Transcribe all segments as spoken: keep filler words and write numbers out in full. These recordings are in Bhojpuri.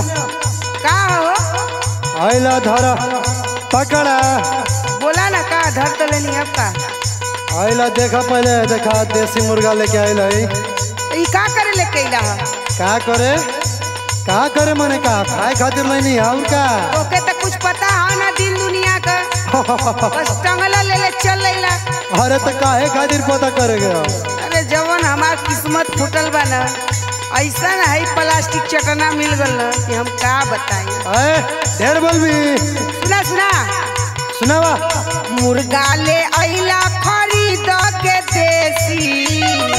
का हो? आइला धरा पकड़ा। बोला ना का धर तो लेनी अब का। आइला देखा पहले देखा देसी मुर्गा लेके आइला है। ई का करे लेके आइला ह? का करे का करे मने का खाए खातिर लेनी और का। ओके तो कुछ पता है ना दिन दुनिया का। बस टंगला ले ले चल लेला। अरे तो काहे खातिर पता करेगा। अरे जवन हमार किस्मत फूटल बा ना ऐसा ना है प्लास्टिक चटना मिल गल ना कि हम का बताई। अरे ढेर बोलबी। सुना सुना सुनावा। मुर्गा ले आइला खरीद के देसी।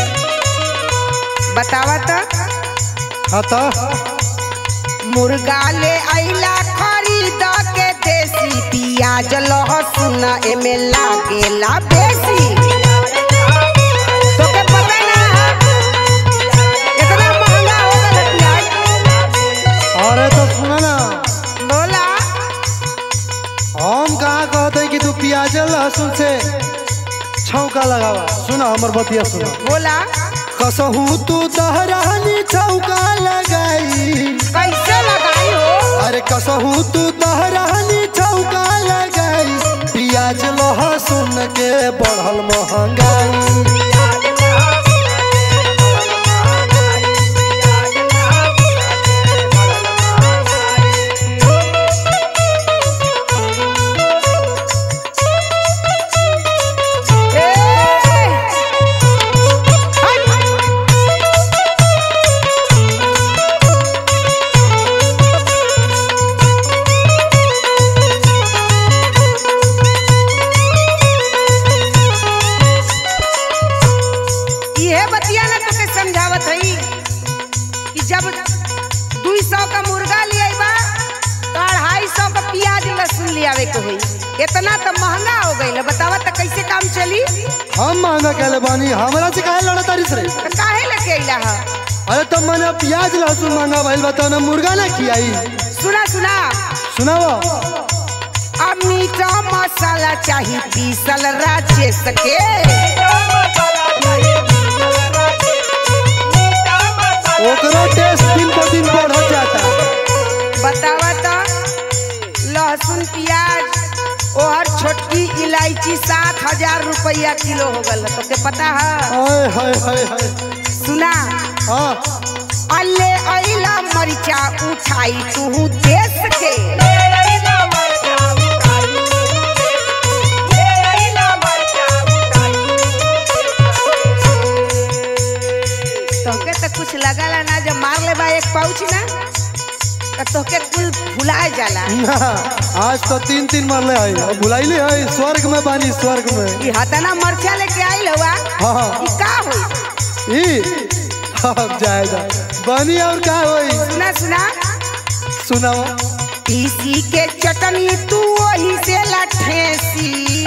बतावा तो। खाता मुर्गा ले आइला खरीद के देसी पियाज लहसुन एमे लागेला बेसी। तोके पता ना इतना महंगा हो गल प्याज। अरे तो सुना ना बोला हम कहाँ कहते हैं कि तू प्याज लहसुन से छौका लगावा। सुना हमर बतिया सुना। बोला कसहू तू दहरानी छौका लगाई। कैसे लगाई हो? अरे कसहू तू दहरानी छौका लगाई। प्याज लहसुन के बढ़ल महंगाई। जब दू सौ का मुर्गा ले आइबा तो अढ़ाई सौ का प्याज लहसुन ले आवे के होई। इतना तो महंगा हो गई। बतावा तो कैसे काम चली। हम महंगा कहले बानी हमरा से काहे लड़ा तारिस रे। तो काहे लेके आइला ह? अरे तब मैंने प्याज लहसुन महंगा भइल बताओ ना मुर्गा ना खियाई। सुना सुना सुनावा। अब मीठा मसाला चाहिए पीसल राजेश के। ओकरो टेस्ट दिन पर दिन बढ़त जाता। बतावा तो लहसुन प्याज और छोटकी इलायची सात हजार रुपया किलो हो गल। तो के पता है? हाय हाय हाय हाय। सुना हाँ अल्ले अइला मरिचा उठाई तू देश के। तोके तो कुछ लगला ना जब मार ले बा एक पाउच ना तो तोके कुल भुला जाला ना। आज तो तीन तीन मरले है अब भुलाइले है। स्वर्ग में बानी स्वर्ग में। ई हतना मरचा लेके आइल हुआ। हाँ ई का होई? ई अब जाएगा बानी और का होई। सुना सुना सुनावा। तीसी के चटनी तू वही से लठेसी।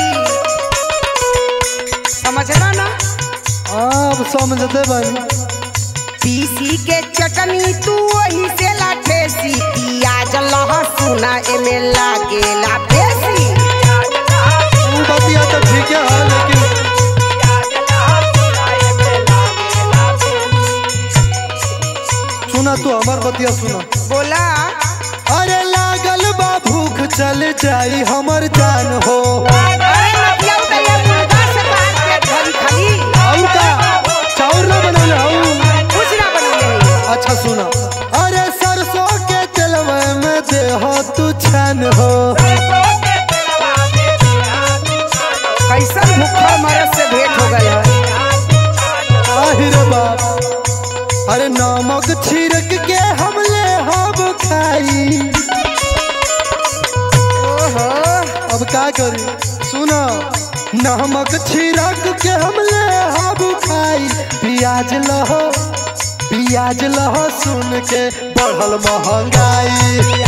समझला ना? अब समझते बानी। तीसी के चटनी तू वही से लठेसी पियाज लहसुन एमे लागेला बेसी। तू बतिया तो ठीक है लेकिन सुना तू हमार बतिया सुना। बोला अरे लागल बा भूख चल जाई हमर जान हो। अरे मतलब तो ये मुर्गा से बात के घरी खाली और का चाउर ना बनले हूं। कुछ ना बनले है। अच्छा सुना। अरे सरसों के तेलवा में दे हो तू छान हो। कैसा भूखा मरद से भेंट हो गया है। आहिरे बाप। अरे नमक छिड़क के हमले हम खाई। ओहो अब का करी सुना। नमक छिड़क के हमले हम खाई। प्याज लहो प्याज लहसुन के बढ़ल महंगाई।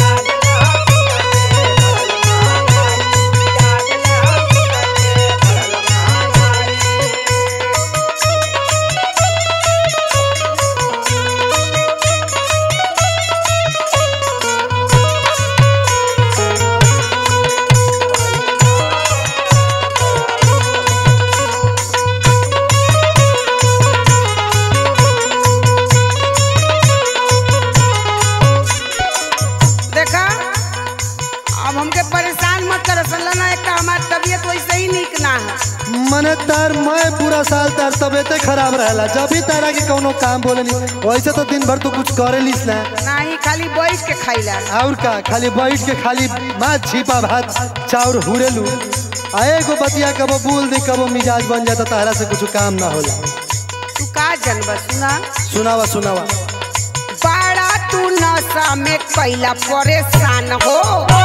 तबीयत वैसे ही निक ना है। मने तार मैं पूरा साल तार तबियते खराब रहला, जब भी तारा के कोनो काम बोले नहीं, वैसे तो दिन भर तू कुछ करे लिस ना। नहीं खाली बैठ के खाइला। और का खाली बैठ के खाली माछ छिपा भात चाउर हुरेलू। आए गो बतिया कबो बोल दे कबो मिजाज बन जाता, तारा से कुछ काम ना होला। तू का जनबा सुना सुनावा सुनावा। बड़ा तू नशा में कैला परेशान हो,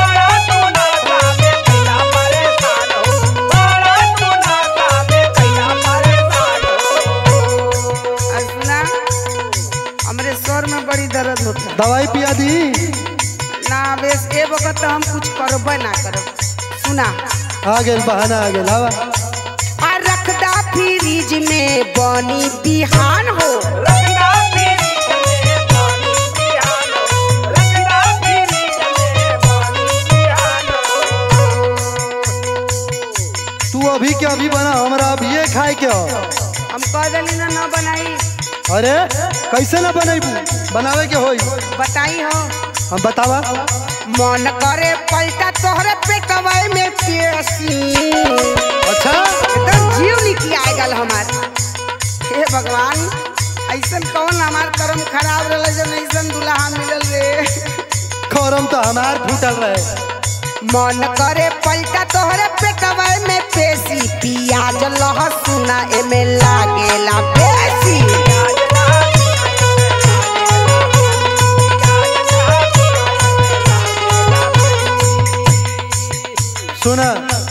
हमरे सर में बड़ी दर्द होता। दवाई पिया दी ना बेस ए वक्त तो हम कुछ करबे ना करब। सुना आ गेल बहाना आ गेल। हवा आ रखदा फ्रिज में बनी बिहान हो, रखदा फ्रिज में बनी बिहान हो, रखदा फ्रिज में बनी बिहान हो। तू अभी के अभी बना, हमरा अभी ये खाए के हो। हम कह देली ना ना बनाई। अरे कैसे ना बनाईबू, बनावे के होई बताई हो। हम बतावा। मन करे पलटा तोहरे पेटवा में पेशी। अच्छा एकदम जीव निकल आए गल हमार। हे भगवान ऐसन कौन हमार कर्म खराब रहल जब ऐसन दुल्हा मिलल रे। करम तो हमार फूटल रहे। मन करे पलटा तोहरे पेटवा में पेशी, पियाज लहसुन एमे लागेला बेसी। सुना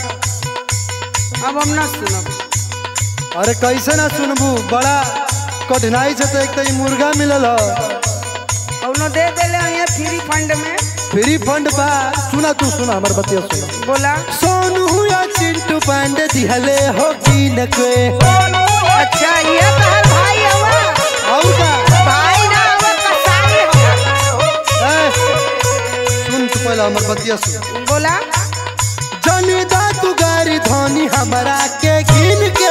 अब हम ना सुनब। अरे कैसे ना सुनबू, बड़ा कठिनाई से तो एक तो मुर्गा मिलल हो। कौनो दे देले यहाँ फ्री फंड में। फ्री फंड बा। सुना तू सुना हमार बतिया सुना। बोला सोनू या चिंटू पांडे दिहले हो की न के। अच्छा ये तहर भाई हवा। और का भाई ना हवा कसाई हवा। ए, सुन तू पहले हमार बतिया सुन। बोला जनिदा तू गारी धोनी हमरा के गिन के।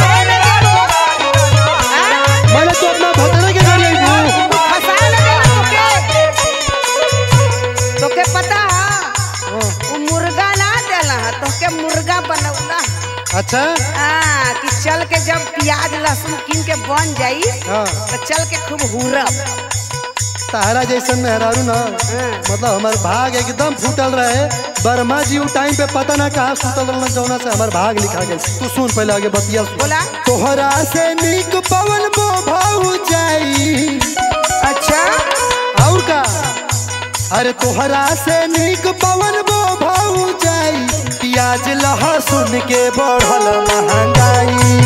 मैंने तो अपना भतरे के घर लेबू फसा लगे तोके। तोके पता है वो मुर्गा ना देला है, तोके मुर्गा बनौला। अच्छा हां कि चल के जब प्याज लहसुन कीन के बन जाई हाँ तो चल के खूब हुरब। तारा जैसन मेहरारू ना, मतलब हमार भाग एकदम फूटल रहे। बर्मा जी उ टाइम पे पता ना कहाँ सुतल रहना, जौना से हमार भाग लिखा गया। तू सुन पहले आगे बतिया सुन। बोला तोहरा से नीक पवन बो भाऊ जाई। अच्छा और का अरे तोहरा से नीक पवन बो भाऊ जाई, प्याज लहसुन के बढ़ल महंगाई।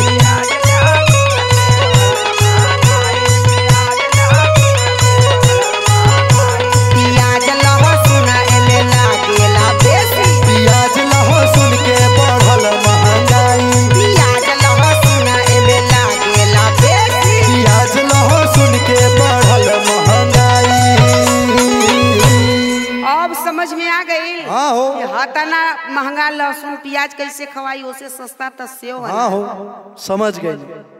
समझ में आ गई। हाँ हो हतना महंगा लहसुन प्याज कैसे खवाई, उसे सस्ता तो सेव है। हाँ हो समझ गई।